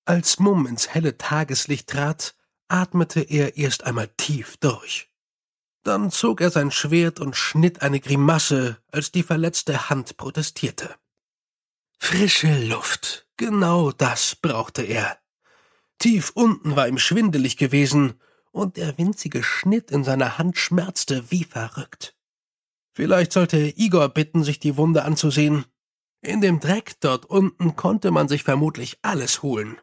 Als Mumm ins helle Tageslicht trat, atmete er erst einmal tief durch. Dann zog er sein Schwert und schnitt eine Grimasse, als die verletzte Hand protestierte. Frische Luft, genau das brauchte er. Tief unten war ihm schwindelig gewesen, und der winzige Schnitt in seiner Hand schmerzte wie verrückt. Vielleicht sollte er Igor bitten, sich die Wunde anzusehen. In dem Dreck dort unten konnte man sich vermutlich alles holen.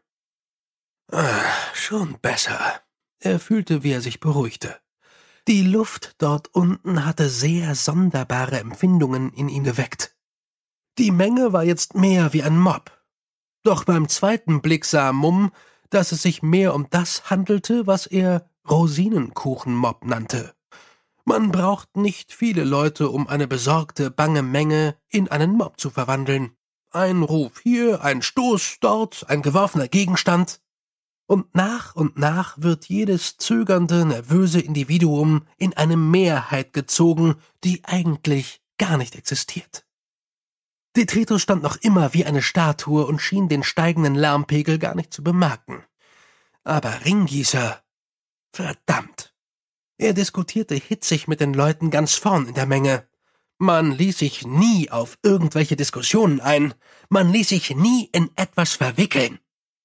Schon besser. Er fühlte, wie er sich beruhigte. Die Luft dort unten hatte sehr sonderbare Empfindungen in ihm geweckt. Die Menge war jetzt mehr wie ein Mob. Doch beim zweiten Blick sah Mumm, dass es sich mehr um das handelte, was er Rosinenkuchenmob nannte. Man braucht nicht viele Leute, um eine besorgte, bange Menge in einen Mob zu verwandeln. Ein Ruf hier, ein Stoß dort, ein geworfener Gegenstand. Und nach wird jedes zögernde, nervöse Individuum in eine Mehrheit gezogen, die eigentlich gar nicht existiert. Detritus stand noch immer wie eine Statue und schien den steigenden Lärmpegel gar nicht zu bemerken. Aber Ringgießer, verdammt! Er diskutierte hitzig mit den Leuten ganz vorn in der Menge. Man ließ sich nie auf irgendwelche Diskussionen ein. Man ließ sich nie in etwas verwickeln.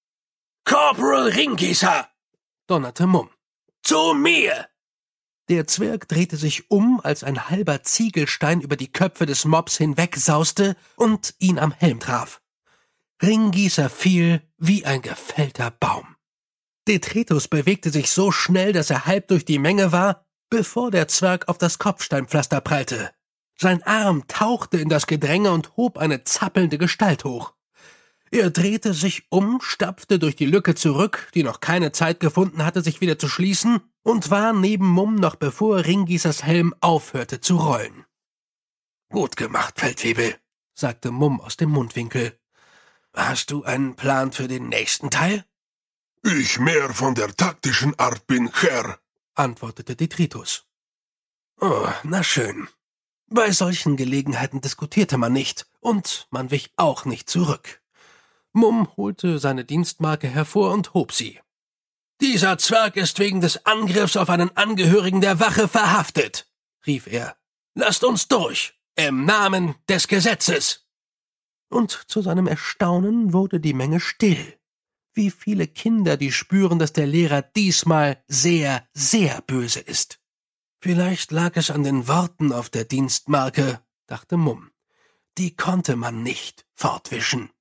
»Corporal Ringgießer«, donnerte Mumm. »Zu mir!« Der Zwerg drehte sich um, als ein halber Ziegelstein über die Köpfe des Mobs hinwegsauste und ihn am Helm traf. Ringgießer fiel wie ein gefällter Baum. Detritus bewegte sich so schnell, dass er halb durch die Menge war, bevor der Zwerg auf das Kopfsteinpflaster prallte. Sein Arm tauchte in das Gedränge und hob eine zappelnde Gestalt hoch. Er drehte sich um, stapfte durch die Lücke zurück, die noch keine Zeit gefunden hatte, sich wieder zu schließen, und war neben Mumm, noch bevor Ringgießers Helm aufhörte zu rollen. »Gut gemacht, Feldwebel«, sagte Mumm aus dem Mundwinkel. »Hast du einen Plan für den nächsten Teil?« »Ich mehr von der taktischen Art bin, Herr«, antwortete Detritus. »Oh, na schön. Bei solchen Gelegenheiten diskutierte man nicht, und man wich auch nicht zurück.« Mumm holte seine Dienstmarke hervor und hob sie. »Dieser Zwerg ist wegen des Angriffs auf einen Angehörigen der Wache verhaftet«, rief er. »Lasst uns durch, im Namen des Gesetzes!« Und zu seinem Erstaunen wurde die Menge still. Wie viele Kinder, die spüren, dass der Lehrer diesmal sehr, sehr böse ist. Vielleicht lag es an den Worten auf der Dienstmarke, dachte Mumm. Die konnte man nicht fortwischen.